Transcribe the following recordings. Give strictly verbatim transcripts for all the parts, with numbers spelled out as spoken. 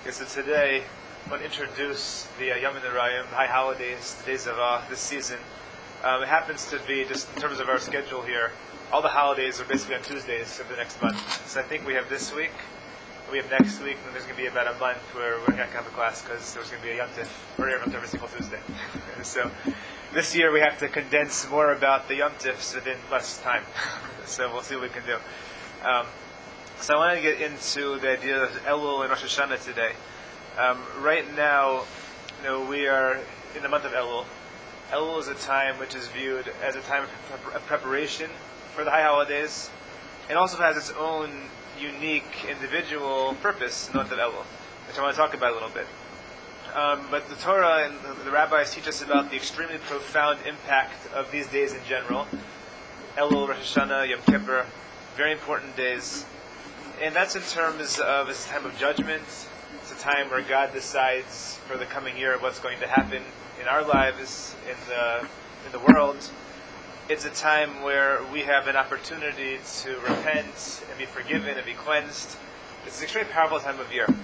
Okay, so today I want to introduce the uh, Yom Narayim, high holidays, the days of uh, this season. Um, it happens to be, just in terms of our schedule here, all the holidays are basically on Tuesdays of the next month. So I think we have this week, we have next week, and there's going to be about a month where we're not going to have a class because there's going to be a Yom Tif, or Yom Tif every single Tuesday. So this year we have to condense more about the Yom Tifs within less time. So we'll see what we can do. Um, so I want to get into the idea of Elul and Rosh Hashanah today. Um, right now, you know, we are in the month of Elul. Elul is a time which is viewed as a time of preparation for the high holidays, and also has its own unique individual purpose in the month of Elul, which I want to talk about a little bit. Um, but the Torah and the, the rabbis teach us about the extremely profound impact of these days in general. Elul, Rosh Hashanah, Yom Kippur, very important days. And that's in terms of it's a time of judgment. It's a time where God decides for the coming year what's going to happen in our lives, in the in the world. It's a time where we have an opportunity to repent and be forgiven and be cleansed. It's an extremely powerful time of year.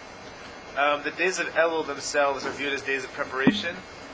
Um, the days of Elul themselves are viewed as days of preparation.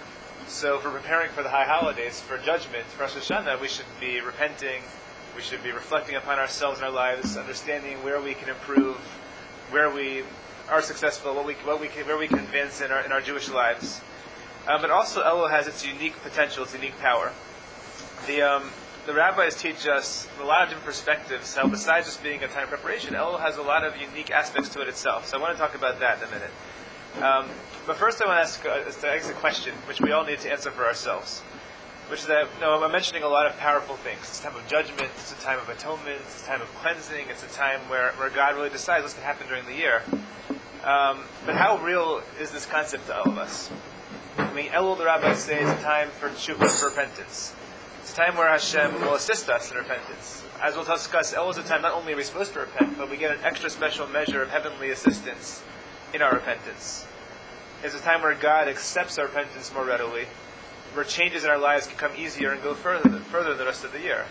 So if we're preparing for the high holidays, for judgment, for Rosh Hashanah, we should be repenting. We should be reflecting upon ourselves and our lives, understanding where we can improve, where we are successful, what we what we can, where we can advance in our in our Jewish lives. Um, but also, Elul has its unique potential, its unique power. The um, the rabbis teach us from a lot of different perspectives how, besides just being a time of preparation, Elul has a lot of unique aspects to it itself. So I want to talk about that in a minute. Um, but first, I want to ask, uh, to ask a question, which we all need to answer for ourselves. Which is that, you know, I'm mentioning a lot of powerful things. It's a time of judgment, it's a time of atonement, it's a time of cleansing, it's a time where, where God really decides what's going to happen during the year. Um, but how real is this concept to all of us? I mean, Elul, the rabbis say, is a time for tshuva, for repentance. It's a time where Hashem will assist us in repentance. As we'll discuss, Elul is a time not only are we supposed to repent, but we get an extra special measure of heavenly assistance in our repentance. It's a time where God accepts our repentance more readily, where changes in our lives can come easier and go further than, further than the rest of the year.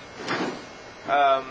Um,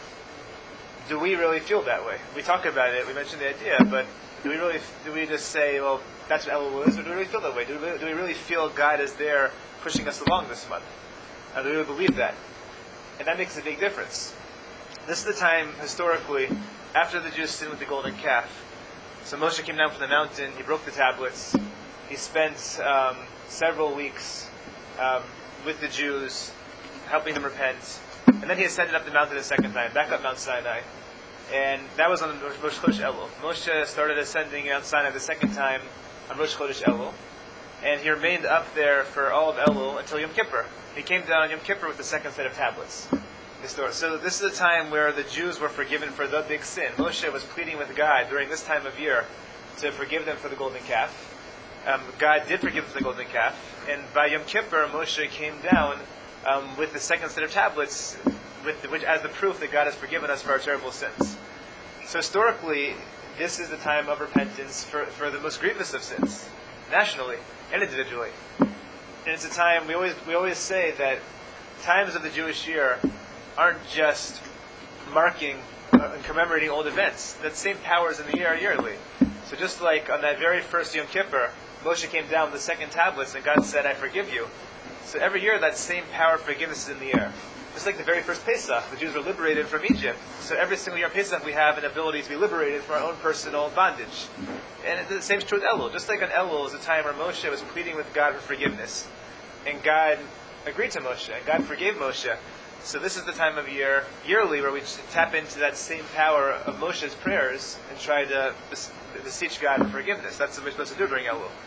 do we really feel that way? We talk about it, we mentioned the idea, but do we really, do we just say, well, that's what Elul is, or do we really feel that way? Do we, do we really feel God is there pushing us along this month? And do we really believe that? And that makes a big difference. This is the time, historically, after the Jews sinned with the golden calf. So Moshe came down from the mountain, he broke the tablets, he spent um, several weeks Um, with the Jews, helping them repent, and then he ascended up the mountain a second time, back up Mount Sinai, and that was on Rosh Chodesh Elul. Moshe started ascending Mount Sinai the second time on Rosh Chodesh Elul, and he remained up there for all of Elul until Yom Kippur. He came down on Yom Kippur with the second set of tablets. So this is a time where the Jews were forgiven for the big sin. Moshe was pleading with God during this time of year to forgive them for the golden calf. Um, God did forgive them for the golden calf, and by Yom Kippur, Moshe came down um, with the second set of tablets, with the, which as the proof that God has forgiven us for our terrible sins. So historically, this is the time of repentance for, for the most grievous of sins, nationally and individually. And it's a time we always we always say that times of the Jewish year aren't just marking uh, and commemorating old events. That same power is in the year yearly. So just like on that very first Yom Kippur, Moshe came down with the second tablets, and God said, I forgive you. So every year, that same power of forgiveness is in the air. Just like the very first Pesach, the Jews were liberated from Egypt. So every single year of Pesach, we have an ability to be liberated from our own personal bondage. And the same is true with Elul. Just like on Elul is a time where Moshe was pleading with God for forgiveness. And God agreed to Moshe, and God forgave Moshe. So this is the time of year, yearly, where we tap into that same power of Moshe's prayers and try to beseech God for forgiveness. That's what we're supposed to do during Elul.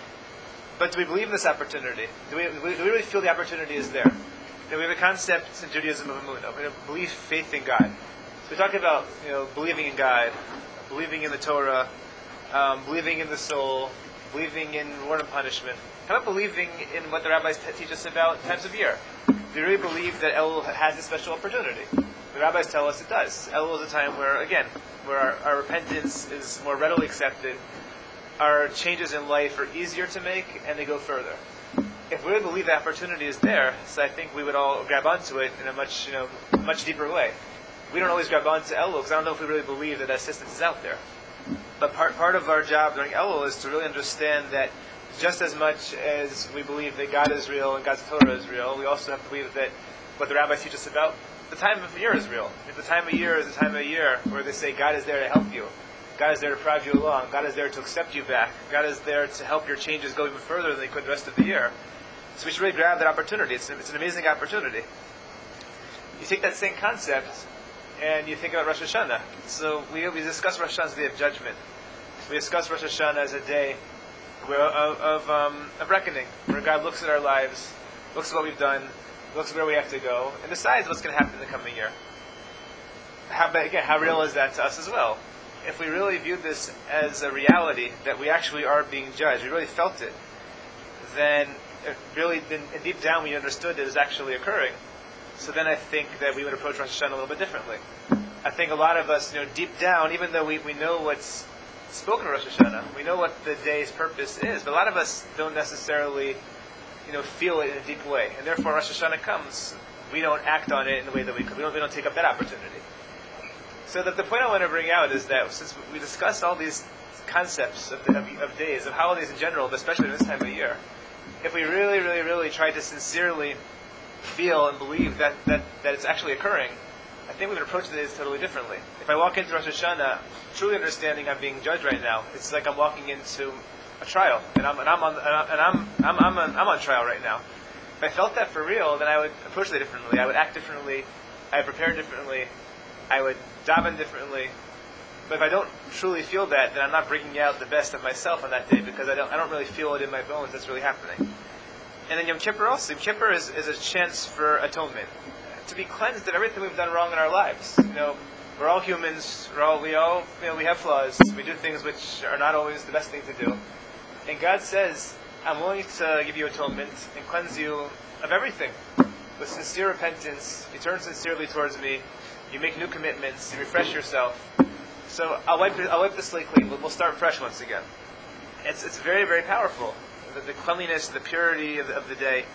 But do we believe in this opportunity? Do we, do we really feel the opportunity is there? Now, we have a concept in Judaism of emunah. We believe faith in God. So we talk about, you know, believing in God, believing in the Torah, um, believing in the soul, believing in reward and punishment. How about believing in what the rabbis teach us about times of year? Do we really believe that Elul has a special opportunity? The rabbis tell us it does. Elul is a time where, again, where our, our repentance is more readily accepted. Our changes in life are easier to make, and they go further. If we really believe the opportunity is there, so I think we would all grab onto it in a much, you know, much deeper way. We don't always grab onto Elul because I don't know if we really believe that assistance is out there. But part part of our job during Elul is to really understand that just as much as we believe that God is real and God's Torah is real, we also have to believe that what the rabbis teach us about the time of the year is real. If the time of year is the time of the year where they say God is there to help you, God is there to prod you along, God is there to accept you back, God is there to help your changes go even further than they could the rest of the year. So we should really grab that opportunity. It's, it's an amazing opportunity. You take that same concept and you think about Rosh Hashanah. So we, we discuss Rosh Hashanah as the day of judgment. We discuss Rosh Hashanah as a day where, of, of, um, of reckoning, where God looks at our lives, looks at what we've done, looks at where we have to go, and decides what's going to happen in the coming year. How, but again, how real is that to us as well? If we really viewed this as a reality, that we actually are being judged, we really felt it, then it really, then, and deep down we understood that it was actually occurring. So then I think that we would approach Rosh Hashanah a little bit differently. I think a lot of us, you know, deep down, even though we, we know what's spoken in Rosh Hashanah, we know what the day's purpose is, but a lot of us don't necessarily, you know, feel it in a deep way. And therefore Rosh Hashanah comes, we don't act on it in the way that we could. We don't, we don't take up that opportunity. So that the point I want to bring out is that since we discuss all these concepts of, the, of, of days, of holidays in general, but especially this time of year, if we really, really, really try to sincerely feel and believe that, that, that it's actually occurring, I think we would approach the days totally differently. If I walk into Rosh Hashanah truly understanding I'm being judged right now, it's like I'm walking into a trial, and I'm and I'm on and I'm I'm I'm on, I'm on trial right now. If I felt that for real, then I would approach it differently. I would act differently. I would prepare differently. I would daven differently. But if I don't truly feel that, then I'm not bringing out the best of myself on that day because I don't I don't really feel it in my bones that's really happening. And then Yom Kippur also. Yom Kippur is, is a chance for atonement, to be cleansed of everything we've done wrong in our lives. You know, we're all humans. We're all we all you know we have flaws. We do things which are not always the best thing to do. And God says, I'm willing to give you atonement and cleanse you of everything. With sincere repentance, you turn sincerely towards me, you make new commitments, you refresh yourself. So I'll wipe, I'll wipe the slate clean. We'll start fresh once again. It's it's very, very powerful. The, the cleanliness, the purity of, of the day.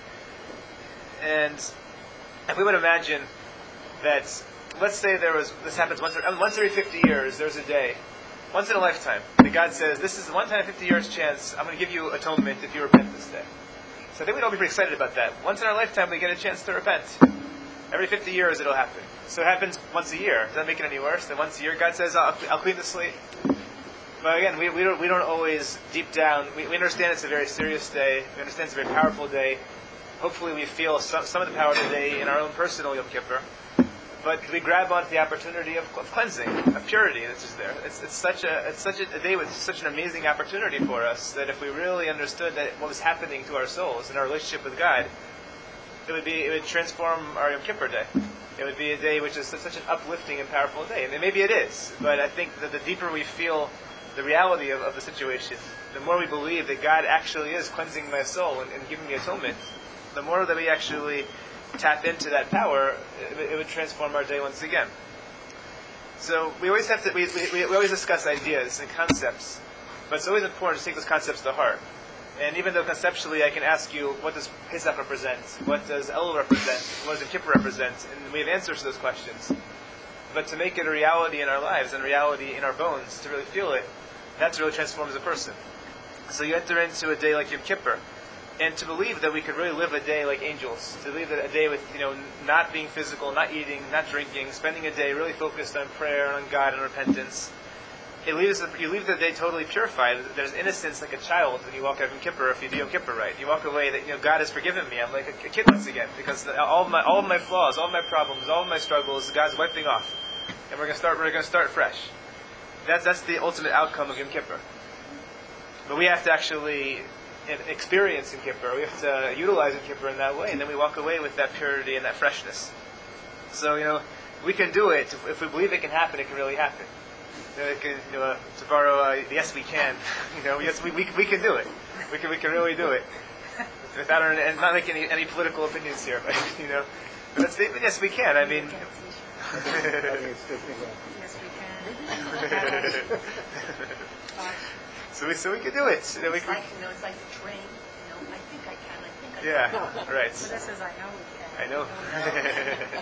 And if we would imagine that, let's say there was, this happens once, once every fifty years, there's a day, once in a lifetime, that God says, this is a one-time fifty years chance, I'm going to give you atonement if you repent this day. So I think we'd all be pretty excited about that. Once in our lifetime, we get a chance to repent. Every fifty years, it'll happen. So it happens once a year. Doesn't make it any worse. Then once a year, God says, I'll, I'll clean the slate. But again, we, we don't we don't always, deep down, we, we understand it's a very serious day. We understand it's a very powerful day. Hopefully we feel some, some of the power of the day in our own personal Yom Kippur. But we grab onto the opportunity of, of cleansing, of purity that's just there. It's, it's such a it's such a, a day with such an amazing opportunity for us that if we really understood that what was happening to our souls and our relationship with God, it would be it would transform our Yom Kippur day. It would be a day which is such an uplifting and powerful day. And maybe it is, but I think that the deeper we feel the reality of, of the situation, the more we believe that God actually is cleansing my soul and, and giving me atonement, the more that we actually tap into that power, it, it would transform our day once again. So we always have to, we, we, we always discuss ideas and concepts, but it's always important to take those concepts to heart. And even though conceptually I can ask you, what does Pesach represent? What does Elul represent? What does Yom Kippur represent? And we have answers to those questions. But to make it a reality in our lives and a reality in our bones, to really feel it, that's really transforms a person. So you enter into a day like Yom Kippur, and to believe that we could really live a day like angels, to live a day with, you know, not being physical, not eating, not drinking, spending a day really focused on prayer, on God, and repentance. It leaves you leave the day totally purified. There's innocence like a child when you walk out of Yom Kippur. If you do Yom Kippur right, you walk away that, you know, God has forgiven me. I'm like a, a kid once again because the, all of my all of my flaws, all of my problems, all of my struggles, God's wiping off, and we're gonna start. We're gonna start fresh. That's that's the ultimate outcome of Yom Kippur. But we have to actually experience Yom Kippur. We have to utilize Yom Kippur in that way, and then we walk away with that purity and that freshness. So, you know, we can do it. If, if we believe it can happen, it can really happen. You know, it can, you know, uh, to borrow, uh, yes, we can. You know, yes, we, we we can do it. We can we can really do it. Without our, and not making any, any political opinions here, but you know, but that's the, yes, we can. I mean. Yes, we can. So we, so we can do it. You know, we it's can, like, you know, it's like the train. You know, I think I can. I think I yeah, can. right. So this is, I know we can. I know.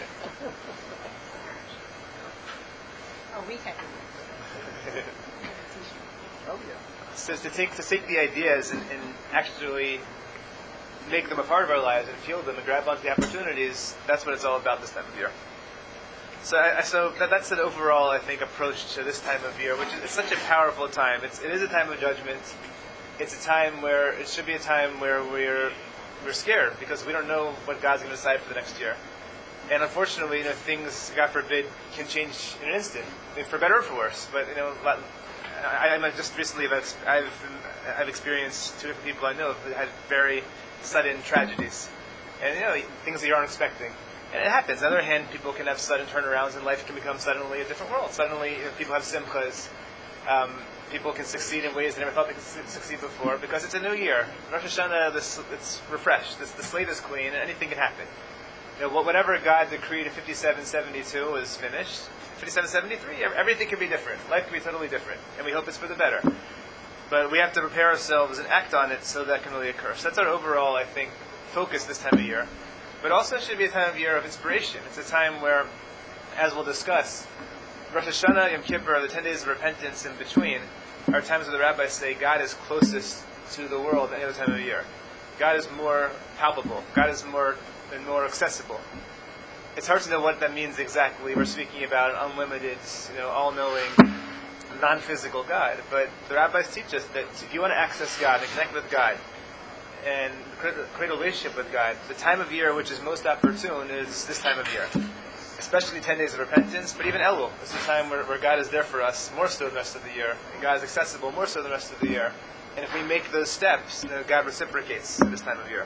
Oh, we can. Oh yeah. So to take to take the ideas and, and actually make them a part of our lives and feel them and grab onto the opportunities, that's what it's all about this time of year. So, I, so that, that's an overall, I think, approach to this time of year, which is it's such a powerful time. It's, it is a time of judgment. It's a time where it should be a time where we're we're scared because we don't know what God's going to decide for the next year. And unfortunately, you know, things, God forbid, can change in an instant, I mean, for better or for worse. But you know, I, I just recently I've I've, I've experienced two different people I know who had very sudden tragedies, and you know, things that you aren't expecting. And it happens. On the other hand, people can have sudden turnarounds, and life can become suddenly a different world. Suddenly, you know, people have simchas. Um, people can succeed in ways they never thought they could succeed before because it's a new year. Rosh Hashanah, this, it's refreshed. This, the slate is clean, and anything can happen. You know, whatever God decreed in fifty-seven seventy-two is finished. fifty-seven seventy-three, everything can be different. Life can be totally different, and we hope it's for the better. But we have to prepare ourselves and act on it so that can really occur. So that's our overall, I think, focus this time of year. But also it should be a time of year of inspiration. It's a time where, as we'll discuss, Rosh Hashanah, Yom Kippur, the ten days of repentance in between, are times where the rabbis say God is closest to the world than any other time of year. God is more palpable. God is more and more accessible. It's hard to know what that means exactly. We're speaking about an unlimited, you know, all-knowing, non-physical God. But the rabbis teach us that if you want to access God and connect with God and create a relationship with God, the time of year which is most opportune is this time of year. Especially ten days of repentance, but even Elul. This is a time where, where God is there for us more so than the rest of the year. And God is accessible more so than the rest of the year. And if we make those steps, you know, God reciprocates at this time of year.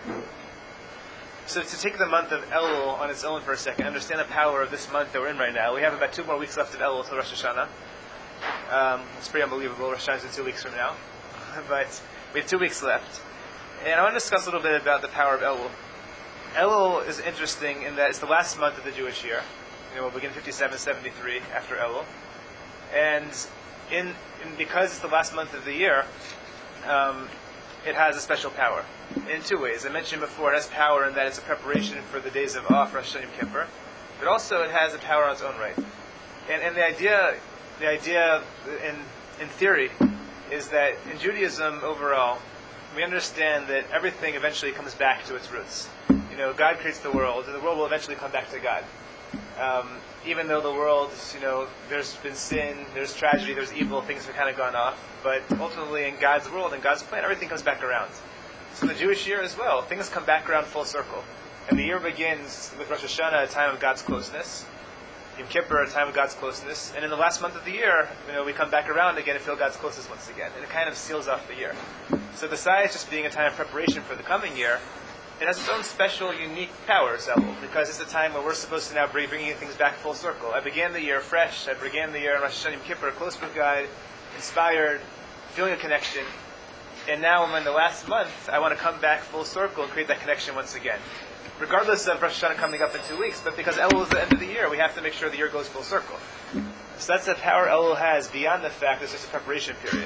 So to take the month of Elul on its own for a second, understand the power of this month that we're in right now. We have about two more weeks left of Elul till Rosh Hashanah. Um, it's pretty unbelievable. Rosh Hashanah is in two weeks from now. But we have two weeks left. And I want to discuss a little bit about the power of Elul. Elul is interesting in that it's the last month of the Jewish year. You know, we'll begin fifty-seven seventy-three after Elul. And in, in because it's the last month of the year, um, it has a special power in two ways. I mentioned before, it has power in that it's a preparation for the days of Av, Rosh Hashanah, Yom Kippur. But also it has a power on its own right. And, and the idea, the idea in, in theory is that in Judaism overall, we understand that everything eventually comes back to its roots. You know, God creates the world, and the world will eventually come back to God. Um, even though the world, you know, there's been sin, there's tragedy, there's evil, things have kind of gone off. But ultimately, in God's world, in God's plan, everything comes back around. So the Jewish year as well, things come back around full circle. And the year begins with Rosh Hashanah, a time of God's closeness. Yom Kippur, a time of God's closeness. And in the last month of the year, you know, we come back around again and feel God's closeness once again. And it kind of seals off the year. So besides just being a time of preparation for the coming year, it has its own special, unique powers, Elul, because it's a time where we're supposed to now bring bringing things back full circle. I began the year fresh. I began the year in Rosh Hashanah, Yom Kippur, close with God, inspired, feeling a connection. And now I'm in the last month, I want to come back full circle and create that connection once again. Regardless of Rosh Hashanah coming up in two weeks, but because Elul is the end of the year, we have to make sure the year goes full circle. So that's the power Elul has beyond the fact that it's just a preparation period.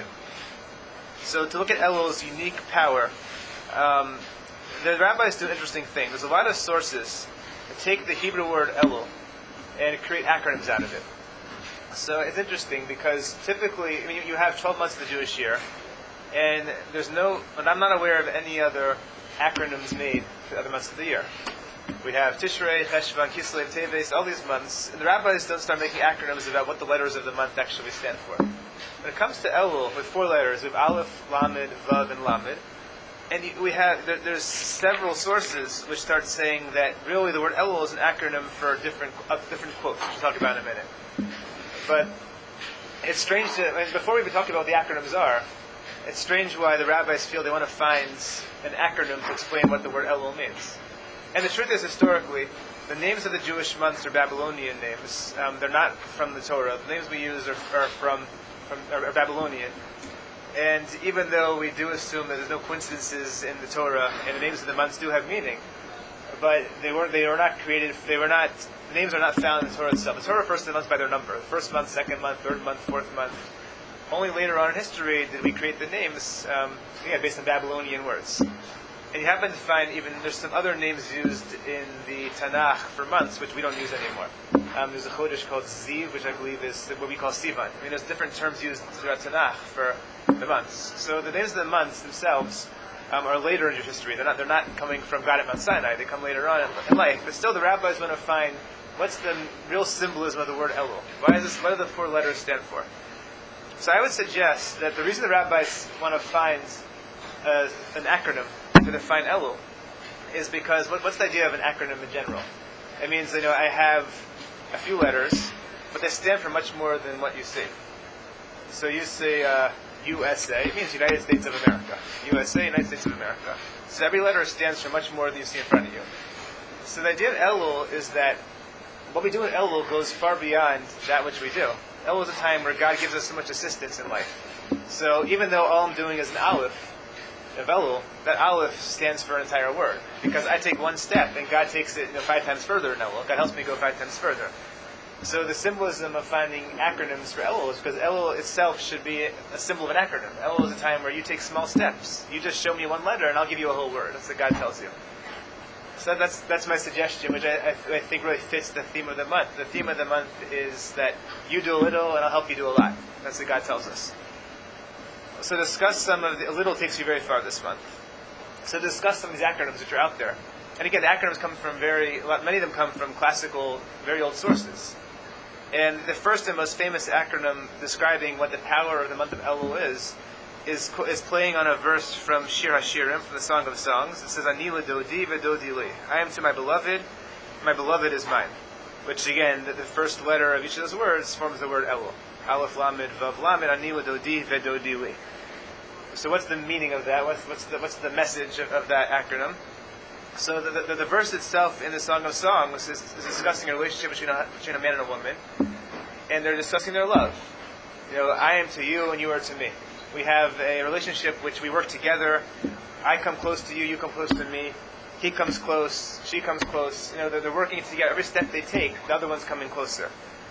So to look at Elul's unique power, um, the rabbis do an interesting thing. There's a lot of sources that take the Hebrew word Elul and create acronyms out of it. So it's interesting because typically, I mean, you have twelve months of the Jewish year, and there's no, and I'm not aware of any other acronyms made for the other months of the year. We have Tishrei, Cheshvan, Kislev, Teves, all these months, and the rabbis don't start making acronyms about what the letters of the month actually stand for. When it comes to Elul, with four letters, we have Aleph, Lamed, Vav, and Lamed. And we have, there, there's several sources which start saying that really the word Elul is an acronym for different uh, different quotes, which we'll talk about in a minute. But it's strange to, I mean, before we even talk about what the acronyms are, it's strange why the rabbis feel they want to find an acronym to explain what the word Elul means. And the truth is, historically, the names of the Jewish months are Babylonian names. Um, they're not from the Torah. The names we use are, are from, from are, are Babylonian. And even though we do assume that there's no coincidences in the Torah, and the names of the months do have meaning, but they were they were not created. They were not the names are not found in the Torah itself. The Torah refers to the months by their number: the first month, second month, third month, fourth month. Only later on in history did we create the names, um, yeah, based on Babylonian words. And you happen to find even, there's some other names used in the Tanakh for months, which we don't use anymore. Um, there's a Chodesh called Ziv, which I believe is what we call Sivan. I mean, there's different terms used throughout Tanakh for the months. So the names of the months themselves um, are later in Jewish history. They're not, they're not coming from God at Mount Sinai. They come later on in, in life. But still, the rabbis want to find what's the real symbolism of the word Elul. Why is this? What do the four letters stand for? So I would suggest that the reason the rabbis want to find uh, an acronym to define Elul is because what, what's the idea of an acronym in general? It means, you know, I have a few letters, but they stand for much more than what you see. So you say uh, U S A, it means United States of America. U S A, United States of America. So every letter stands for much more than you see in front of you. So the idea of Elul is that what we do in Elul goes far beyond that which we do. Elul is a time where God gives us so much assistance in life. So even though all I'm doing is an aleph of Elul, that aleph stands for an entire word. Because I take one step and God takes it, you know, five times further in Elul. God helps me go five times further. So the symbolism of finding acronyms for Elul is because Elul itself should be a symbol of an acronym. Elul is a time where you take small steps. You just show me one letter and I'll give you a whole word. That's what God tells you. So that's that's my suggestion, which I, I, I think really fits the theme of the month. The theme of the month is that you do a little and I'll help you do a lot. That's what God tells us. So discuss some of the, a little takes you very far this month. So discuss some of these acronyms which are out there. And again, the acronyms come from very, many of them come from classical, very old sources. And the first and most famous acronym describing what the power of the month of Elul is, is is playing on a verse from Shir HaShirim, from the Song of Songs. It says, Ani l'dodi v'dodi li. I am to my beloved, my beloved is mine. Which again, the, the first letter of each of those words forms the word Elul. Aleph Lamed Vav Lamed, Ani l'dodi v'dodi li. So what's the meaning of that? What's, what's, the, what's the message of, of that acronym? So the, the, the verse itself in the Song of Songs is, is discussing a relationship between a, between a man and a woman. And they're discussing their love. You know, I am to you and you are to me. We have a relationship which we work together. I come close to you, you come close to me. He comes close, she comes close. You know, they're, they're working together. Every step they take, the other one's coming closer.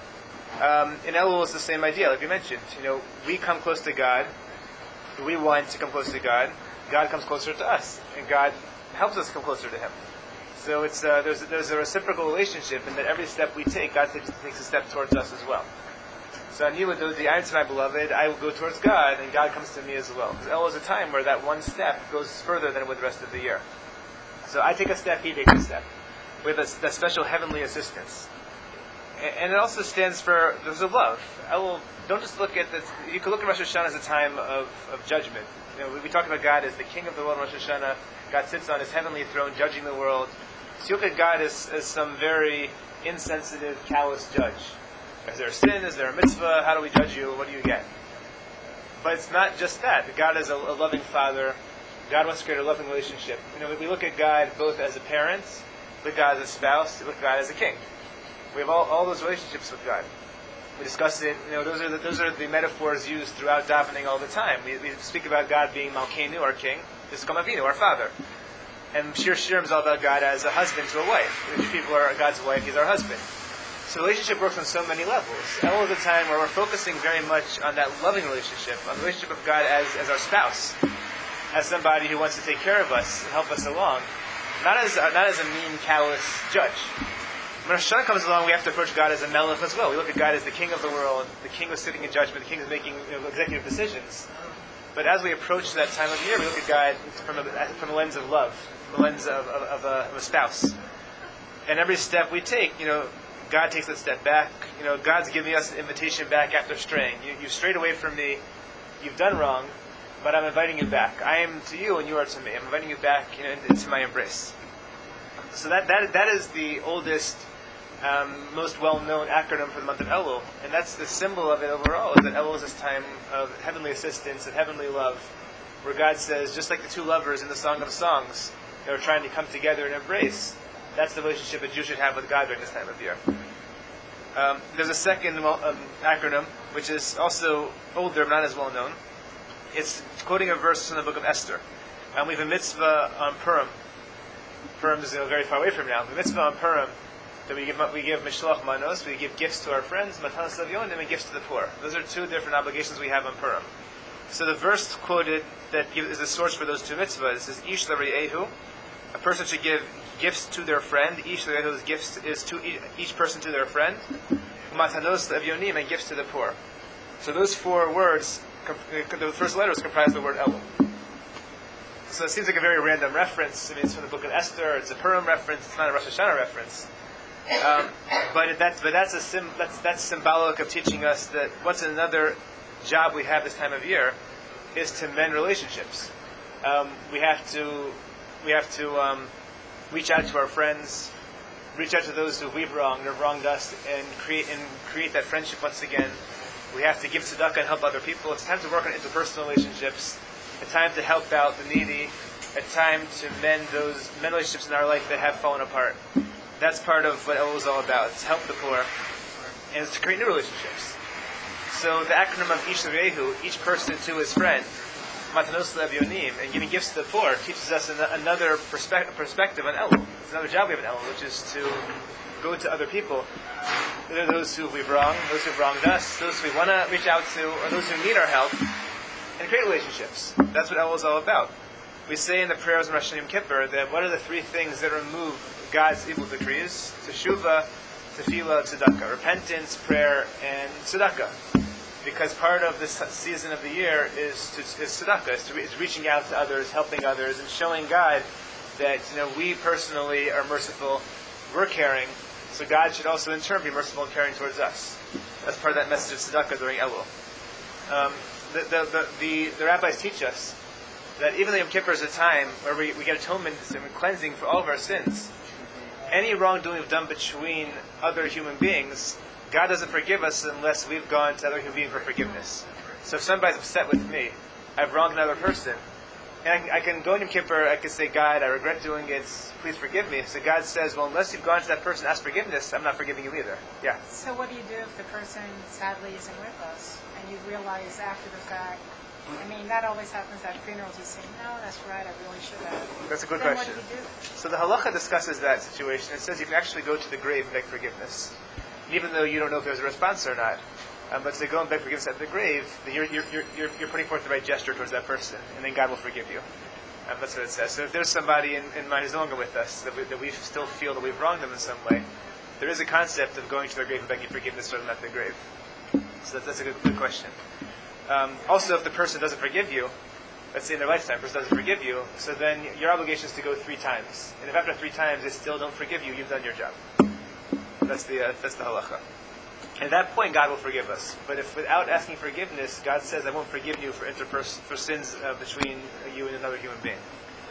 Um, in Elul, it's the same idea, like we mentioned. You know, we come close to God. We want to come close to God. God comes closer to us, and God helps us come closer to Him. So it's uh, there's there's a reciprocal relationship in that every step we take, God takes, takes a step towards us as well. So on you with the I am to my beloved, I will go towards God, and God comes to me as well. Because Elul is a time where that one step goes further than with the rest of the year. So I take a step, He takes a step, with a, that special heavenly assistance. And, and it also stands for there's a love. Elul, don't just look at this. You can look at Rosh Hashanah as a time of, of judgment. You know, we, we talk about God as the King of the world. Rosh Hashanah, God sits on His heavenly throne, judging the world. So you look at God as, as some very insensitive, callous judge. Is there a sin? Is there a mitzvah? How do we judge you? What do you get? But it's not just that. God is a, a loving Father. God wants to create a loving relationship. You know, we look at God both as a parent, look at God as a spouse, look at God as a king. We have all, all those relationships with God. We discuss it. You know, those are the, those are the metaphors used throughout davening all the time. We, we speak about God being Malkeinu, our king, Yiskom Avinu, our father. And Shir Shirim is all about God as a husband to a wife. If people are God's wife, He's our husband. So the relationship works on so many levels. Elul is a time where we're focusing very much on that loving relationship, on the relationship of God as, as our spouse, as somebody who wants to take care of us and help us along, not as uh, not as a mean, callous judge. When Rosh Hashanah comes along, we have to approach God as a melech as well. We look at God as the king of the world. The king was sitting in judgment. The king is making, you know, executive decisions. But as we approach that time of year, we look at God from a, from a lens of love, from a lens of, of, of, a, of a spouse. And every step we take, you know, God takes that step back. You know, God's giving us an invitation back after straying. You, you strayed away from me. You've done wrong, but I'm inviting you back. I am to you, and you are to me. I'm inviting you back, you know, into my embrace. So that that that is the oldest, um, most well-known acronym for the month of Elul, and that's the symbol of it overall. Is that Elul is this time of heavenly assistance, of heavenly love, where God says, just like the two lovers in the Song of Songs, they were trying to come together and embrace. That's the relationship a Jew should have with God during this time of year. Um, there's a second um, acronym, which is also older, but not as well known. It's quoting a verse from the book of Esther. And we have a mitzvah on Purim. Purim is, you know, very far away from now. The mitzvah on Purim, that we give we give mishloach manos, we give gifts to our friends, matanos avyon, and we give gifts to the poor. Those are two different obligations we have on Purim. So the verse quoted that is the source for those two mitzvahs is Ish L'Re'ehu. A person should give gifts to their friend. Ish L'Re'ehu's gifts is to each person to their friend. Matanos L'Evyonim, and gifts to the poor. So those four words, the first letters comprise the word Elul. So it seems like a very random reference. I mean, it's from the book of Esther. It's a Purim reference. It's not a Rosh Hashanah reference. Um, but that's but that's a sim, that's that's symbolic of teaching us that what's another job we have this time of year is to mend relationships. Um, we have to we have to um, reach out to our friends, reach out to those who we've wronged or wronged us, and create and create that friendship once again. We have to give tzedakah and help other people. It's time to work on interpersonal relationships. A time to help out the needy. A time to mend those mend relationships in our life that have fallen apart. That's part of what Elul is all about. It's to help the poor, and it's to create new relationships. So the acronym of Ish L'Re'ehu, each person to his friend, Matanos L'Evyonim, and giving gifts to the poor, teaches us an- another perspe- perspective on Elul. It's another job we have in Elul, which is to go to other people. They're those who we've wronged, those who've wronged us, those we want to reach out to, or those who need our help, and create relationships. That's what Elul is all about. We say in the prayers in Rosh Hashanah Yom Kippur that what are the three things that remove God's evil decrees? Teshuvah, tefillah, tzedakah. Repentance, prayer, and tzedakah. Because part of this season of the year is to, is tzedakah, is, to, is reaching out to others, helping others, and showing God that you know we personally are merciful, we're caring, so God should also in turn be merciful and caring towards us. That's part of that message of tzedakah during Elul. Um, the, the, the, the, the rabbis teach us that even though Yom Kippur is a time where we, we get atonement and cleansing for all of our sins, any wrongdoing we've done between other human beings, God doesn't forgive us unless we've gone to other human beings for forgiveness. So if somebody's upset with me, I've wronged another person, and I can, I can go in Yom Kippur, I can say, God, I regret doing it, please forgive me. So God says, well, unless you've gone to that person and asked forgiveness, I'm not forgiving you either. Yeah. So what do you do if the person sadly isn't with us, and you realize after the fact, I mean, that always happens at funerals. You say, no, that's right, I really should have. That's a good then question. What do you do? So the halacha discusses that situation. It says you can actually go to the grave and beg forgiveness, even though you don't know if there's a response or not. Um, but to go and beg forgiveness at the grave, you're, you're, you're, you're putting forth the right gesture towards that person, and then God will forgive you. Um, that's what it says. So if there's somebody in, in mind who's no longer with us, that we, that we still feel that we've wronged them in some way, there is a concept of going to their grave and begging forgiveness for them at the grave. So that's, that's a good, good question. Um, also, if the person doesn't forgive you, let's say in their lifetime, the person doesn't forgive you, so then your obligation is to go three times. And if after three times they still don't forgive you, you've done your job. That's the uh, that's the halacha. And at that point, God will forgive us. But if without asking forgiveness, God says, I won't forgive you for interpers- for sins uh, between you and another human being.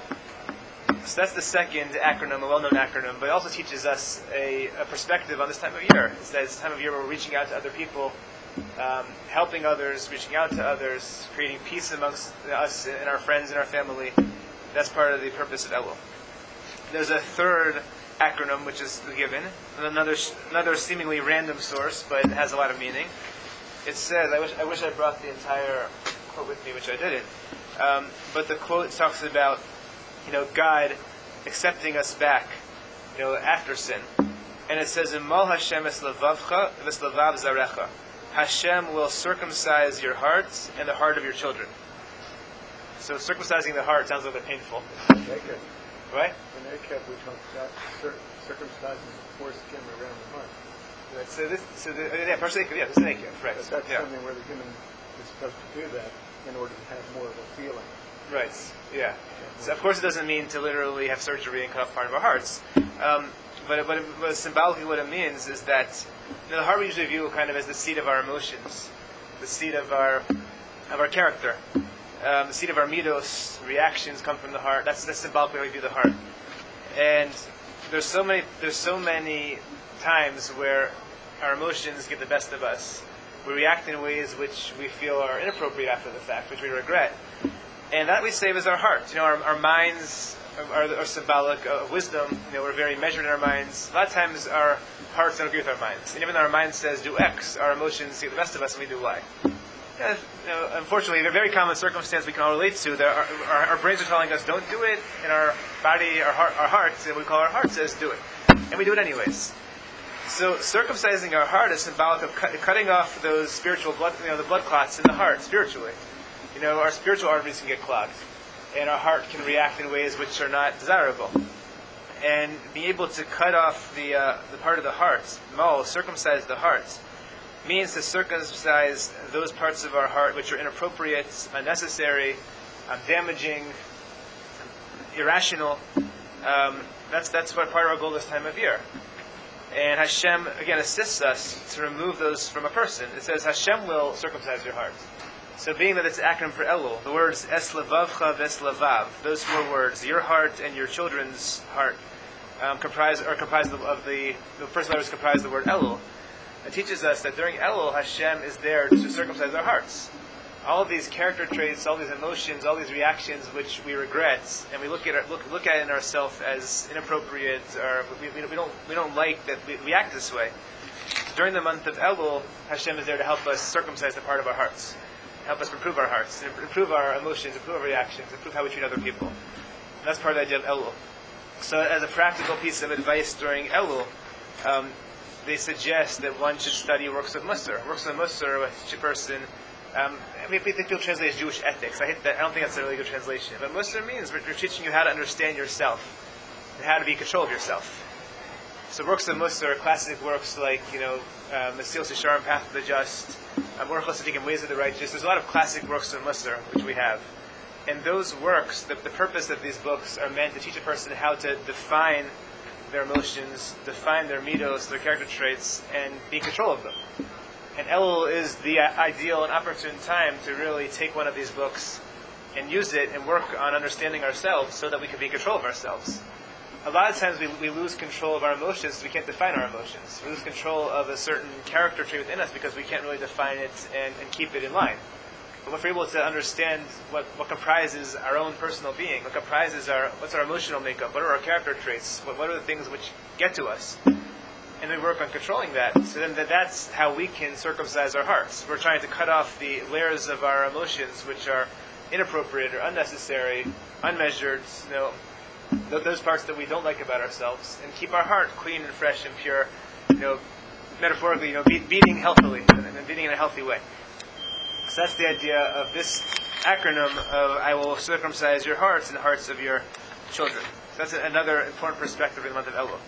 So that's the second acronym, a well-known acronym, but it also teaches us a, a perspective on this time of year. It's that it's time of year where we're reaching out to other people, Um, helping others, reaching out to others, creating peace amongst us and our friends and our family. That's part of the purpose of Elul. There's a third acronym which is given, another another seemingly random source, but it has a lot of meaning. It says, I wish I wish I brought the entire quote with me, which I didn't. Um, but the quote talks about, you know, God accepting us back, you know, after sin, and it says, "Imol Hashem es levavcha v'slavav zarecha." Hashem will circumcise your hearts and the heart of your children. So circumcising the heart sounds a little bit painful. Naked. Right? In Akeb, we talk about cir- circumcising the foreskin around the heart. Right. So this, so the, yeah, first Akeb, yeah, this is Akeb, right? But that's yeah. something where the human is supposed to do that in order to have more of a feeling. Right. Yeah. So of course it doesn't mean to literally have surgery and cut off part of our hearts. Um, but, but, but symbolically what it means is that you know, the heart we usually view kind of as the seat of our emotions, the seat of our of our character, um, the seat of our midos. Reactions come from the heart. That's that's symbolically how we view the heart. And there's so many there's so many times where our emotions get the best of us. We react in ways which we feel are inappropriate after the fact, which we regret, and that we save as our heart. You know, our, our minds are, are symbolic of wisdom. You know, we're very measured in our minds. A lot of times our hearts don't agree with our minds. And even though our mind says do X, our emotions get the best of us and we do Y. Yeah, you know, unfortunately, a very common circumstance we can all relate to, that our, our, our brains are telling us don't do it, and our body, our heart, our hearts, and we call our heart says do it. And we do it anyways. So circumcising our heart is symbolic of cut, cutting off those spiritual blood, you know, the blood clots in the heart, spiritually. you know, our spiritual arteries can get clogged, and our heart can react in ways which are not desirable. And being able to cut off the uh, the part of the heart, mal, circumcise the heart, means to circumcise those parts of our heart which are inappropriate, unnecessary, um, damaging, irrational. Um, that's that's what part of our goal this time of year. And Hashem, again, assists us to remove those from a person. It says Hashem will circumcise your heart. So being that it's an acronym for Elul, the words Es Levavcha Ves Levav, those four words, your heart and your children's heart, um, comprise are comprised of, of the the first letters comprise the word Elul. It teaches us that during Elul, Hashem is there to circumcise our hearts. All of these character traits, all these emotions, all these reactions which we regret, and we look at our, look look at it in ourselves as inappropriate, or we, we, we don't we don't like that we, we act this way. During the month of Elul, Hashem is there to help us circumcise the part of our hearts, help us improve our hearts, improve our emotions, improve our reactions, improve how we treat other people. And that's part of the idea of Elul. So, as a practical piece of advice during Elul, um, they suggest that one should study works of Musar. Works of Musar, which a person. Um, I mean, people translate as Jewish ethics. I hate that. I don't think that's a really good translation. But Musar means we're, we're teaching you how to understand yourself and how to be in control of yourself. So works of Musar, classic works like, you know, Mesilas Yesharim, Path of the Just, um, Orchos Tzadikim, Ways of the Righteous. There's a lot of classic works of Musar which we have. And those works, the, the purpose of these books are meant to teach a person how to define their emotions, define their midos, their character traits, and be in control of them. And Elul is the ideal and opportune time to really take one of these books and use it and work on understanding ourselves so that we can be in control of ourselves. A lot of times we, we lose control of our emotions, we can't define our emotions. We lose control of a certain character trait within us because we can't really define it and, and keep it in line. But if we're able to understand what, what comprises our own personal being, what comprises our, what's our emotional makeup, what are our character traits, what, what are the things which get to us, and we work on controlling that, so then that that's how we can circumcise our hearts. We're trying to cut off the layers of our emotions which are inappropriate or unnecessary, unmeasured, you know, th- those parts that we don't like about ourselves, and keep our heart clean and fresh and pure, you know, metaphorically, you know, be- beating healthily, and beating in a healthy way. So that's the idea of this acronym of I will circumcise your hearts and the hearts of your children. So that's another important perspective in the month of Elul.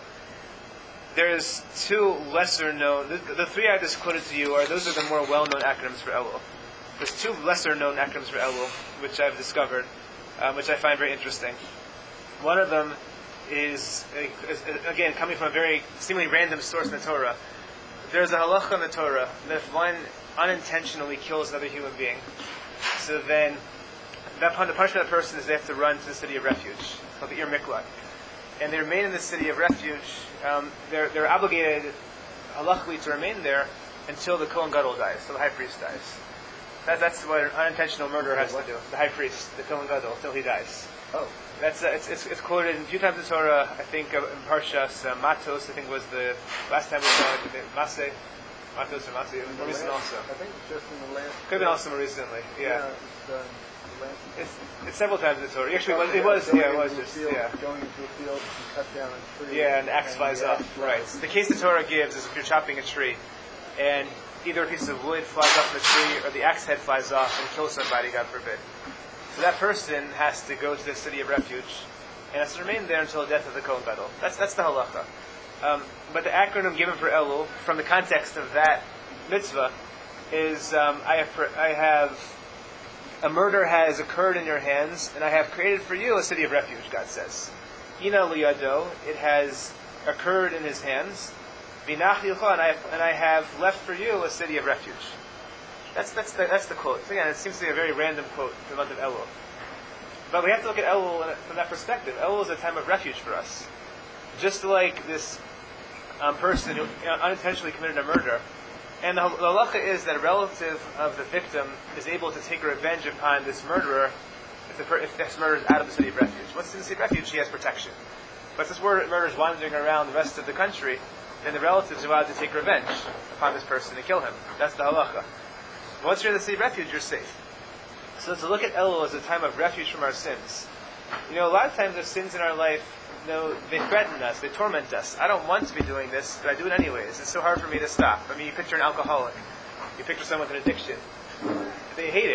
There's two lesser known, the, the three I just quoted to you are, those are the more well-known acronyms for Elul. There's two lesser known acronyms for Elul, which I've discovered, um, which I find very interesting. One of them is, is, again, coming from a very seemingly random source in the Torah. There's a halacha in the Torah that if one unintentionally kills another human being, so then that, the punishment of that person is they have to run to the city of refuge. It's called the Ir Miklat. And they remain in the city of refuge. Um, they're, they're obligated, halachically, to remain there until the Kohen Gadol dies, so the high priest dies. That, that's what an unintentional murderer has to do. The high priest, the Kohen Gadol, until he dies. Oh. That's uh, it's, it's it's quoted a few times in the Torah. I think uh, in Parshas uh, Matos. I think was the last time we saw it. Maseh, Matos or Maseh. More recent also. I think it's just in the last. Could have been also more recently. Yeah. yeah it's, uh, the last It's, it's several times in the Torah. Actually, it was, it Yeah, was going yeah, it was into a just field, yeah. Going into a field to cut down a tree. Yeah, and the axe flies the off. axe Right. flies. The case the Torah gives is if you're chopping a tree, and either a piece of wood flies off the tree, or the axe head flies off and kills somebody, God forbid. So that person has to go to the city of refuge, and has to remain there until the death of the Kohen Gadol. That's that's the halacha. Um, but the acronym given for Elul, from the context of that mitzvah, is um, I have I have a murder has occurred in your hands, and I have created for you a city of refuge. God says, Ina liyado, it has occurred in his hands. V'nach yilcha, and I have, and I have left for you a city of refuge. That's that's the, that's the quote. So again, it seems to be a very random quote for the month of Elul. But we have to look at Elul from that perspective. Elul is a time of refuge for us. Just like this um, person who you know, unintentionally committed a murder. And the, the halacha is that a relative of the victim is able to take revenge upon this murderer if, the per, if this murderer is out of the city of refuge. Once in the city of refuge, he has protection. But if this murderer is wandering around the rest of the country, then the relatives are allowed to take revenge upon this person and kill him. That's the halacha. Once you're in the city of refuge, you're safe. So to look at Elul as a time of refuge from our sins. You know, a lot of times there's sins in our life, you know, they threaten us, they torment us. I don't want to be doing this, but I do it anyways. It's so hard for me to stop. I mean, you picture an alcoholic. You picture someone with an addiction. They hate it.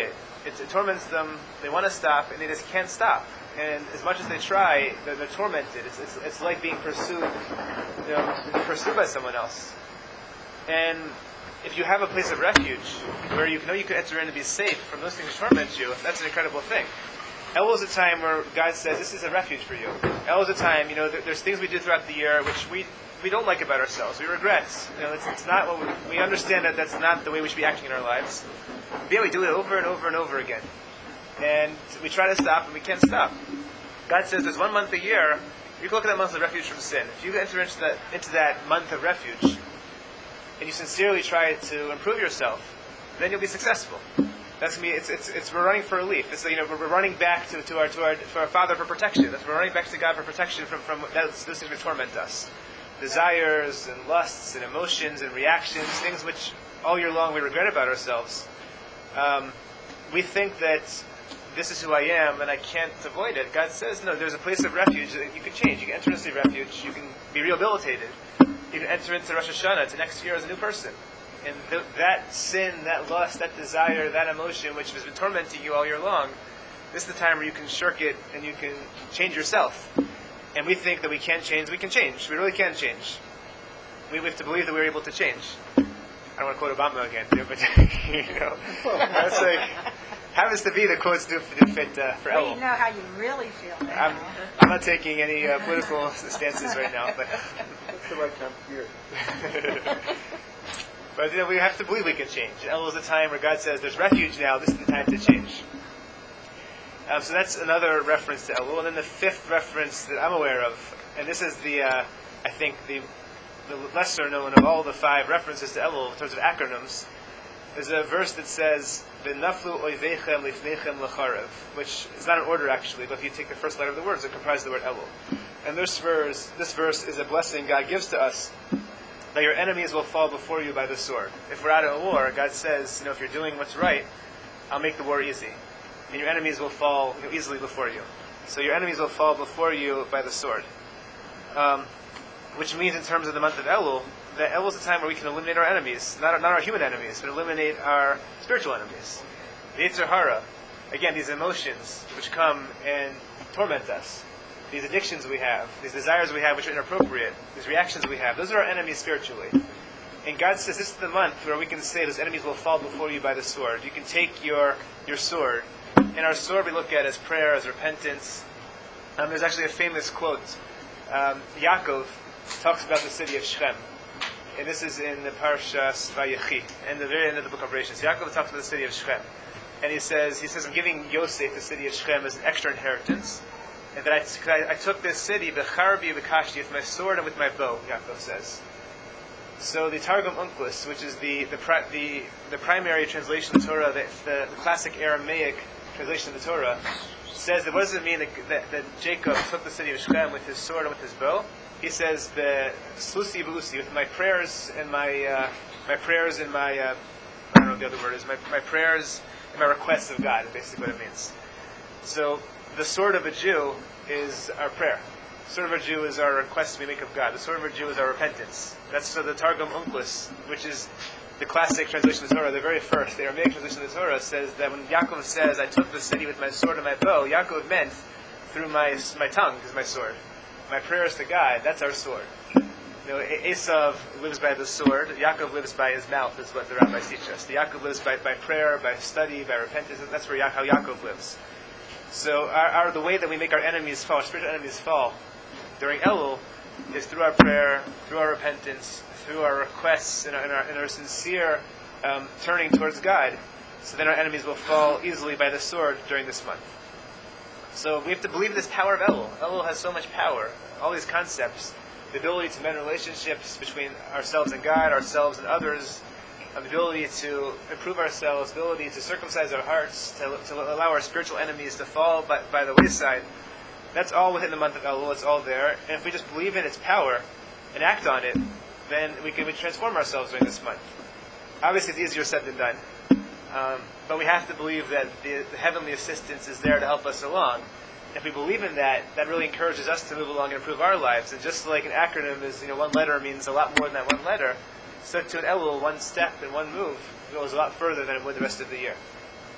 it, it torments them. They want to stop, and they just can't stop. And as much as they try, they're, they're tormented. It's, it's, it's like being pursued, you know, pursued by someone else. And if you have a place of refuge where you know you can enter in and be safe from those things that torment you, that's an incredible thing. Elul is a time where God says, this is a refuge for you. Elul is a time, you know, there, there's things we do throughout the year which we we don't like about ourselves. We regret. You know, it's, it's not what we, we understand that that's not the way we should be acting in our lives. But yeah, we do it over and over and over again. And we try to stop, and we can't stop. God says there's one month a year. You can look at that month of refuge from sin. If you enter into that, into that month of refuge, and you sincerely try to improve yourself, then you'll be successful. That's gonna be. It's it's, it's we're running for relief. It's you know we're, we're running back to, to our to our to our Father for protection. That's, we're running back to God for protection from from those, those things that torment us, desires and lusts and emotions and reactions, things which all year long we regret about ourselves. Um, we think that this is who I am and I can't avoid it. God says, no, there's a place of refuge that you can change. You can enter into refuge. You can be rehabilitated. You can enter into Rosh Hashanah to next year as a new person. And th- that sin, that lust, that desire, that emotion which has been tormenting you all year long, this is the time where you can shirk it and you can change yourself. And we think that we can't change. We can change. We really can change. We have to believe that we're able to change. I don't want to quote Obama again, but you know, that's like happens to be the quotes do, do fit uh, for Well, Elul. you know how you really feel now. I'm, I'm not taking any uh, political stances right now, but That's the right time to hear it. but you know, we have to believe we can change. Elul is a time where God says, "There's refuge now. This is the time to change." Um, so that's another reference to Elul, and then the fifth reference that I'm aware of, and this is the, uh, I think the the lesser known of all the five references to Elul in terms of acronyms. There's a verse that says, "V'naflu oivechem lifnechem lecharev," which is not in order actually, but if you take the first letter of the words, it comprises the word Elul. And this verse, this verse is a blessing God gives to us, that your enemies will fall before you by the sword. If we're out of a war, God says, you know, if you're doing what's right, I'll make the war easy, and your enemies will fall you know, easily before you. So your enemies will fall before you by the sword. Um, which means in terms of the month of Elul, that Elul is a time where we can eliminate our enemies, not our, not our human enemies, but eliminate our spiritual enemies. The Yetzer Hara, again, these emotions which come and torment us, these addictions we have, these desires we have which are inappropriate, these reactions we have, those are our enemies spiritually. And God says this is the month where we can say those enemies will fall before you by the sword. You can take your, your sword, and our sword we look at as prayer, as repentance. Um, there's actually a famous quote. Um, Yaakov talks about the city of Shechem. And this is in the Parshas Vayechi, in the very end of the book of Bereshit. So Yaakov talks about the city of Shechem. And he says, he says, I'm giving Yosef the city of Shechem as an extra inheritance. And that I, I, I took this city, Becharbi Bekashti, with my sword and with my bow, Yaakov says. So the Targum Onkelos, which is the the, pri- the, the primary translation of the Torah, the, the, the classic Aramaic translation of the Torah, says that what does it mean that, that, that Jacob took the city of Shechem with his sword and with his bow? He says the slusi b'usi, with my prayers and my uh, my prayers and my uh, I don't know what the other word is, my my prayers and my requests of God is basically what it means. So the sword of a Jew is our prayer. The sword of a Jew is our request we make of God. The sword of a Jew is our repentance. That's so the Targum Onkelos, which is the classic translation of the Torah, the very first, the Aramaic translation of the Torah, says that when Yaakov says, I took the city with my sword and my bow, Yaakov meant through my my tongue is my sword. My prayers to God, that's our sword. You know, Esav lives by the sword. Yaakov lives by his mouth, is what the rabbis teach us. The Yaakov lives by, by prayer, by study, by repentance. That's where Ya- how Yaakov lives. So our, our, the way that we make our enemies fall, our spiritual enemies fall, during Elul, is through our prayer, through our repentance, through our requests, and our, and our, and our sincere um, turning towards God. So then our enemies will fall easily by the sword during this month. So we have to believe in this power of Elul. Elul has so much power. All these concepts, the ability to mend relationships between ourselves and God, ourselves and others, the ability to improve ourselves, the ability to circumcise our hearts, to, to allow our spiritual enemies to fall by, by the wayside. That's all within the month of Elul. It's all there. And if we just believe in its power and act on it, then we can transform ourselves during this month. Obviously, it's easier said than done. Um, but we have to believe that the, the heavenly assistance is there to help us along. If we believe in that, that really encourages us to move along and improve our lives. And just like an acronym is, you know, one letter means a lot more than that one letter, so to an Elul, one step and one move goes a lot further than it would the rest of the year.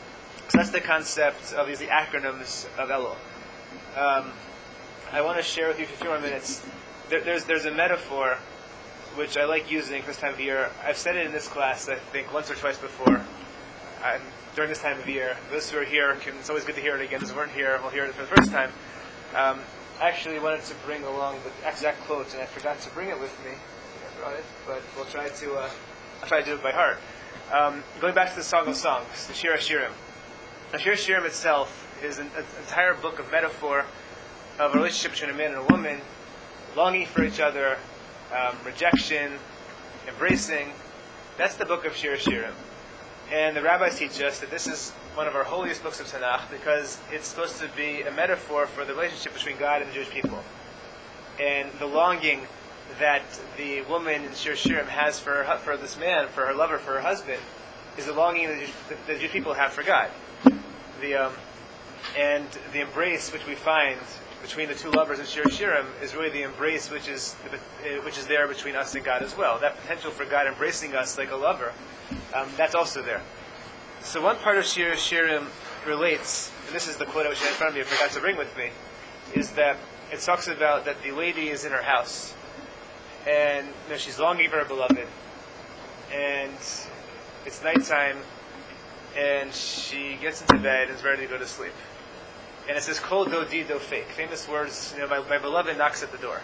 So that's the concept of these the acronyms of Elul. Um, I want to share with you for a few more minutes. There, there's there's a metaphor which I like using for this time of year. I've said it in this class, I think, once or twice before. Um, during this time of year, those who are here, can, it's always good to hear it again. Those who weren't here will hear it for the first time. Um, I actually wanted to bring along the exact quote, and I forgot to bring it with me. I think I brought it, but we'll try to. Uh, I'll try to do it by heart. Um, going back to the Song of Songs, the Shir HaShirim. The Shir HaShirim itself is an, an entire book of metaphor of a relationship between a man and a woman, longing for each other, um, rejection, embracing. That's the book of Shir HaShirim. And the rabbis teach us that this is one of our holiest books of Tanakh because it's supposed to be a metaphor for the relationship between God and the Jewish people. And the longing that the woman in Shir HaShirim has for her, for this man, for her lover, for her husband, is the longing that the, the Jewish people have for God. The um, and the embrace which we find between the two lovers in Shir HaShirim is really the embrace which is which is there between us and God as well. That potential for God embracing us like a lover, um, that's also there. So one part of Shir HaShirim relates, and this is the quote I wish I had in front of me, I forgot to bring with me, is that it talks about that the lady is in her house, and you know, she's longing for her beloved, and it's nighttime, and she gets into bed and is ready to go to sleep. And it says, Kol do di do fake. Famous words, you know, my, my beloved knocks at the door.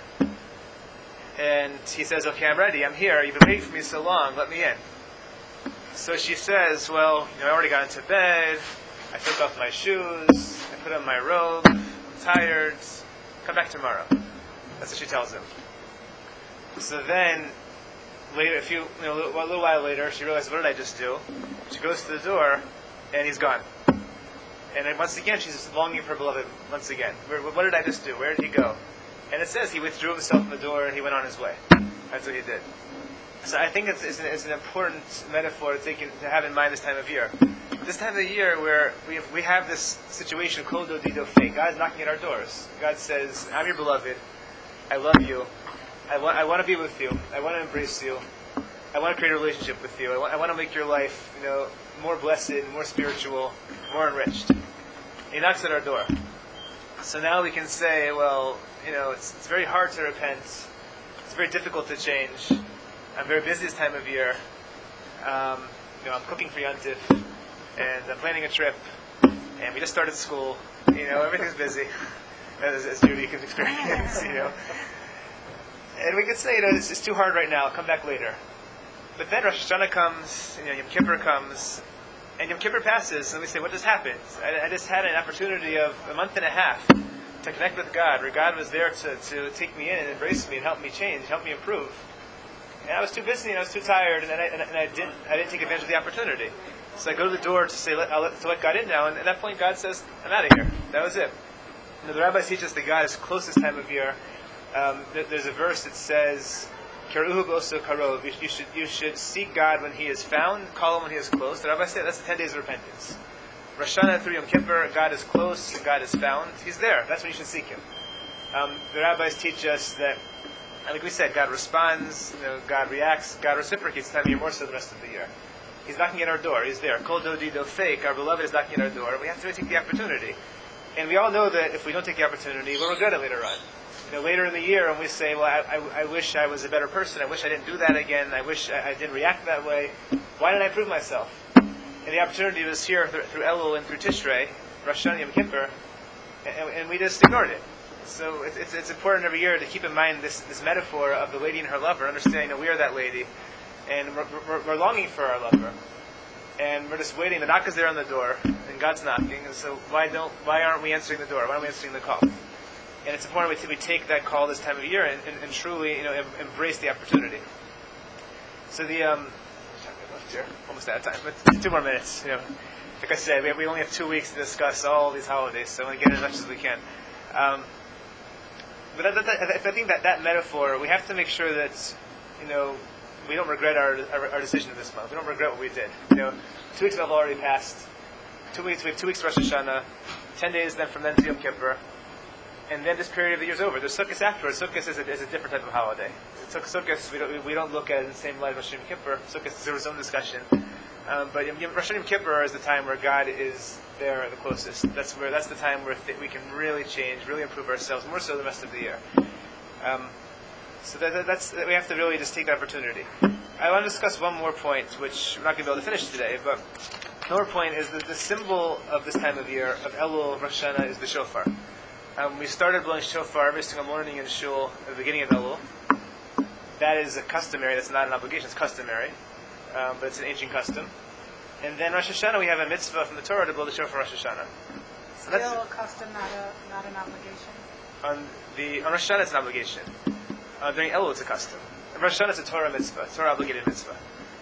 And he says, okay, I'm ready, I'm here, you've been waiting for me so long, let me in. So she says, well, you know, I already got into bed, I took off my shoes, I put on my robe, I'm tired, come back tomorrow. That's what she tells him. So then, later, a few, you know, a little, a little while later, she realizes, what did I just do? She goes to the door, and he's gone. And then once again, she's longing for her beloved once again. Where, what did I just do? Where did he go? And it says he withdrew himself from the door and he went on his way. That's what he did. So I think it's, it's, an, it's an important metaphor to, take in, to have in mind this time of year. This time of the year where we have, we have this situation, Kol do di do fake. God's knocking at our doors. God says, I'm your beloved. I love you. I want, I want to be with you. I want to embrace you. I want to create a relationship with you. I want, I want to make your life, you know, more blessed, more spiritual, more enriched. He knocks at our door. So now we can say, well, you know, it's, it's very hard to repent. It's very difficult to change. I'm very busy this time of year. Um, you know, I'm cooking for Yontif, and I'm planning a trip, and we just started school. You know, everything's busy, as, as Judy can experience. You know, and we could say, you know, it's, it's too hard right now. I'll come back later. But then Rosh Hashanah comes, you know, Yom Kippur comes, and Yom Kippur passes, and we say, what just happened? I, I just had an opportunity of a month and a half to connect with God, where God was there to, to take me in and embrace me and help me change, help me improve. And I was too busy and I was too tired, and I, and I, and I didn't I didn't take advantage of the opportunity. So I go to the door to say, let, I'll let, to let God in now, and at that point God says, I'm out of here. That was it. You know, the rabbis teach us that God is close this time of year. Um, there, there's a verse that says, Keruhu boso karov. You should you should seek God when He is found, call Him when He is close. The rabbi said that's the ten days of repentance. Rosh Hashanah through Yom Kippur, God is close and God is found. He's there. That's when you should seek Him. Um, the rabbis teach us that, like we said, God responds, you know, God reacts, God reciprocates time of year more so than the rest of the year. He's knocking at our door. He's there. Kol do di do fake. Our beloved is knocking at our door. We have to really take the opportunity. And we all know that if we don't take the opportunity, we'll regret it later on. You know, later in the year, when we say, well, I, I, I wish I was a better person, I wish I didn't do that again, I wish I, I didn't react that way, why didn't I prove myself? And the opportunity was here through, through Elul and through Tishrei, Rosh Hashanah, Yom Kippur, and, and we just ignored it. So it's, it's, it's important every year to keep in mind this, this metaphor of the lady and her lover, understanding that we are that lady, and we're, we're, we're longing for our lover. And we're just waiting, the knock is there on the door, and God's knocking, and so why don't why aren't we answering the door? Why aren't we answering the call? And it's important we, t- we take that call this time of year and, and, and truly, you know, em- embrace the opportunity. So the um, here, almost out of time, but two more minutes. You know, like I said, we, have, we only have two weeks to discuss all these holidays, so I want to get in as much as we can. Um, but I, I, I think that that metaphor, we have to make sure that, you know, we don't regret our, our our decision this month. We don't regret what we did. You know, two weeks have already passed. Two weeks, we have two weeks to Rosh Hashanah. Ten days then from then to Yom Kippur. And then this period of the year is over. There's Sukkot afterwards. Sukkot is a, is a different type of holiday. Sukkot, we don't, we don't look at it in the same light as Yom Kippur. Sukkot is its own discussion. Um, but Yom, Yom, Rosh Hashanah Yom Kippur is the time where God is there the closest. That's where that's the time where th- we can really change, really improve ourselves, more so the rest of the year. Um, so that, that, that's that we have to really just take the opportunity. I want to discuss one more point, which we're not going to be able to finish today, but another point is that the symbol of this time of year, of Elul, Rosh Hashanah, is the shofar. Um, we started blowing shofar every single morning in shul at the beginning of Elul. That is a customary, that's not an obligation, it's customary, um, but it's an ancient custom. And then Rosh Hashanah, we have a mitzvah from the Torah to blow the shofar Rosh Hashanah. So Still that's a custom, not a not an obligation. on the on Rosh Hashanah it's an obligation. Uh, during Elul it's a custom. In Rosh Hashanah it's a Torah mitzvah, Torah obligated mitzvah.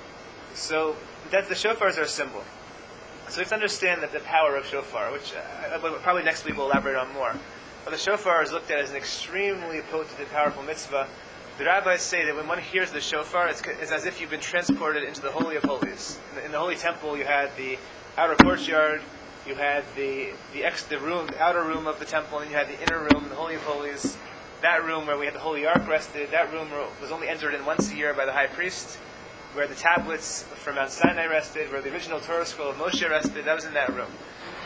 So that the shofars are a symbol. So we have to understand that the power of shofar, which uh, probably next week we'll elaborate on more. But the shofar is looked at as an extremely potent and powerful mitzvah. The rabbis say that when one hears the shofar, it's, it's as if you've been transported into the Holy of Holies. In the, in the Holy Temple, you had the outer courtyard, you had the the, ex, the room, the outer room of the temple, and you had the inner room, the Holy of Holies. That room where we had the Holy Ark rested, that room was only entered in once a year by the high priest. Where the tablets from Mount Sinai rested, where the original Torah scroll of Moshe rested, that was in that room.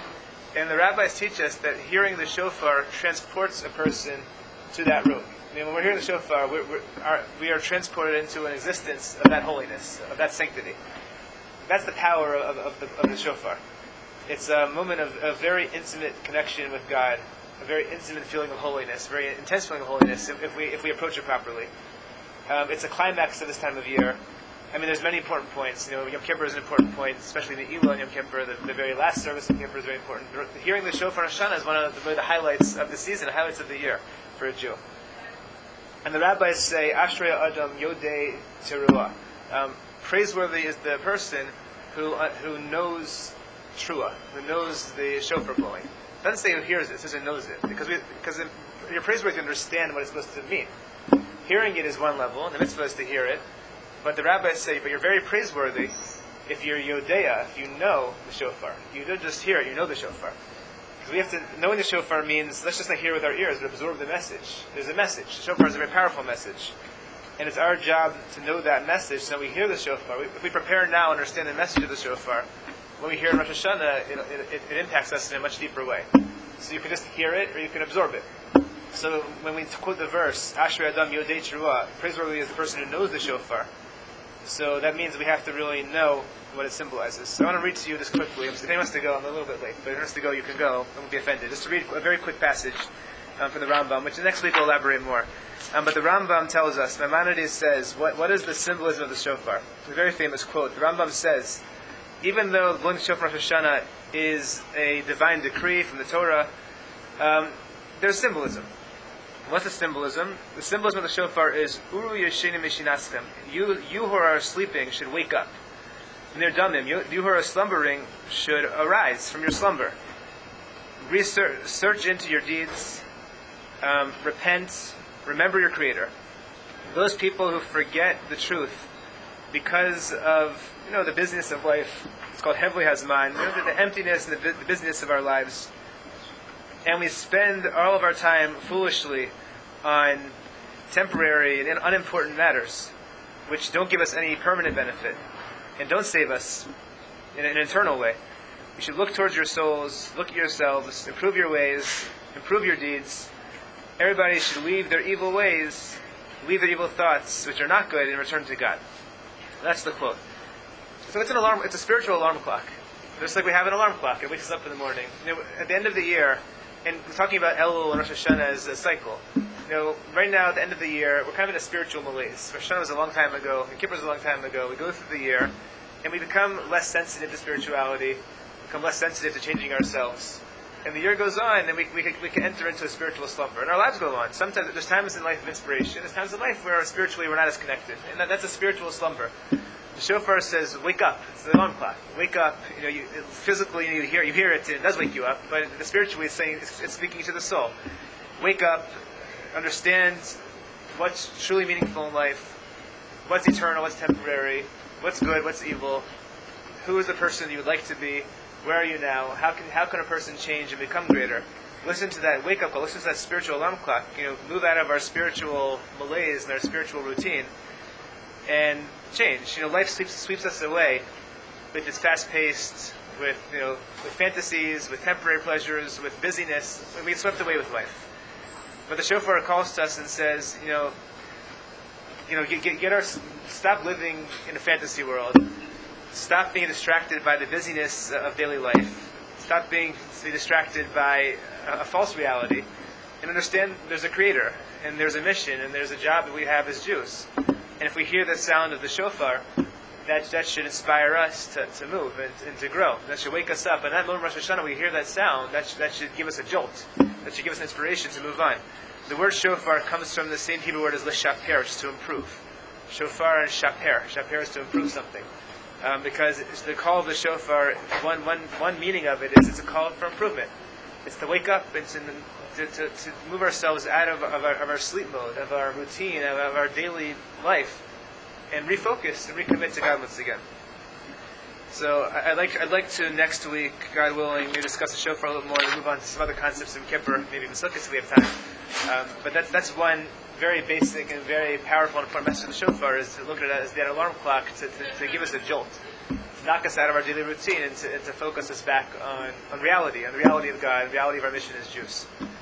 And the rabbis teach us that hearing the shofar transports a person to that room. I mean, when we're hearing the shofar, we're, we're, our, we are transported into an existence of that holiness, of that sanctity. That's the power of, of, the, of the shofar. It's a moment of a very intimate connection with God, a very intimate feeling of holiness, a very intense feeling of holiness if, if we if we approach it properly. Um, it's a climax of this time of year. I mean, there's many important points. You know, Yom Kippur is an important point, especially the Elul on Yom Kippur. The, the very last service of Yom Kippur is very important. Hearing the shofar Rosh Hashanah is one of the, really the highlights of the season, the highlights of the year for a Jew. And the rabbis say, Ashrei Adam Yodei Teruah. Um, praiseworthy is the person who uh, who knows Trua, who knows the shofar blowing. It doesn't say who hears it, it says who knows it. Because we, because it, you're praiseworthy to understand what it's supposed to mean. Hearing it is one level, and the mitzvah is to hear it. But the rabbis say, but you're very praiseworthy if you're Yodea, if you know the shofar. You don't just hear it, you know the shofar. Because we have to, knowing the shofar means, let's just not hear with our ears, but absorb the message. There's a message. The shofar is a very powerful message. And it's our job to know that message, so when we hear the shofar, we, if we prepare now and understand the message of the shofar, when we hear it in Rosh Hashanah, it, it, it impacts us in a much deeper way. So you can just hear it, or you can absorb it. So when we quote the verse, Ashrei Adam Yodei Teruah, praiseworthy is the person who knows the shofar. So that means we have to really know what it symbolizes. So I want to read to you this quickly. If anyone wants to go, I'm a little bit late, but if anyone wants to go, you can go. I won't be offended. Just to read a very quick passage um, from the Rambam, which next week we'll elaborate more. Um, but the Rambam tells us, Maimonides says, what, what is the symbolism of the shofar? It's a very famous quote. The Rambam says, even though blowing shofar Rosh Hashanah is a divine decree from the Torah, um, there's symbolism. What's the symbolism? The symbolism of the shofar is Uru Yesheni Mishinaschem. You, you who are sleeping should wake up. Nirdamim. You, you who are slumbering should arise from your slumber. Research, search into your deeds. Um, repent. Remember your Creator. Those people who forget the truth because of you know the business of life. It's called Hevli Hazman. You know, the, the emptiness and the, the business of our lives. And we spend all of our time foolishly on temporary and unimportant matters, which don't give us any permanent benefit and don't save us in an eternal way. You should look towards your souls, look at yourselves, improve your ways, improve your deeds. Everybody should leave their evil ways, leave their evil thoughts, which are not good, and return to God. That's the quote. So it's an alarm. It's a spiritual alarm clock. Just like we have an alarm clock, it wakes us up in the morning. You know, at the end of the year, and we're talking about Elul and Rosh Hashanah as a cycle. You know, right now at the end of the year, we're kind of in a spiritual malaise. Rosh Hashanah was a long time ago, and Kippur was a long time ago. We go through the year, and we become less sensitive to spirituality, become less sensitive to changing ourselves. And the year goes on, and we we can, we can enter into a spiritual slumber, and our lives go on. Sometimes there's times in life of inspiration. There's times in life where spiritually we're not as connected, and that, that's a spiritual slumber. The shofar says, "Wake up!" It's the alarm clock. Wake up! You know, you, physically you hear you hear it, and it does wake you up. But the spiritually, it's saying it's, it's speaking to the soul. Wake up! Understand what's truly meaningful in life. What's eternal? What's temporary? What's good? What's evil? Who is the person you would like to be? Where are you now? How can how can a person change and become greater? Listen to that wake up call. Listen to that spiritual alarm clock. You know, move out of our spiritual malaise and our spiritual routine, and change. You know, life sweeps, sweeps us away, with its fast-paced, with you know, with fantasies, with temporary pleasures, with busyness. We get swept away with life. But the shofar calls to us and says, you know, you know, get, get, get our stop living in a fantasy world. Stop being distracted by the busyness of daily life. Stop being distracted by a, a false reality, and understand there's a creator, and there's a mission, and there's a job that we have as Jews. And if we hear the sound of the shofar, that that should inspire us to, to move and, and to grow. That should wake us up. And that moment Rosh Hashanah, we hear that sound, that should, that should give us a jolt. That should give us an inspiration to move on. The word shofar comes from the same Hebrew word as l'shaper, which is to improve. Shofar and shaper. Shaper is to improve something. Um, because it's the call of the shofar, one, one, one meaning of it is it's a call for improvement. It's to wake up and to, to, to, to move ourselves out of, of, our, of our sleep mode, of our routine, of, of our daily life, and refocus and recommit to God once again. So I, I'd like I'd like to next week, God willing, maybe discuss the shofar a little more and move on to some other concepts in Kippur, maybe even Sukkot if we have time. Um, but that's that's one very basic and very powerful and important message of the shofar, is to look at it as that alarm clock to, to, to give us a jolt, to knock us out of our daily routine and to, and to focus us back on, on reality, on the reality of God, the reality of our mission as Jews.